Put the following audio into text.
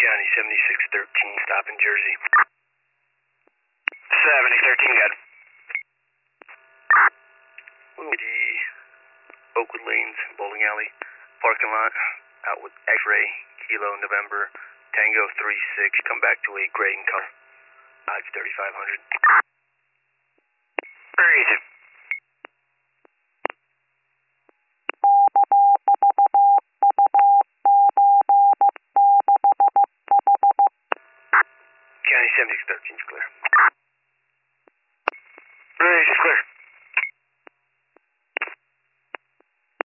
County 7613, stop in Jersey. 7013, good. The Oakwood Lanes bowling alley parking lot out with X-ray Kilo November Tango 36. Come back to a gray and color. It's 3500. Very easy. County 7613 is clear.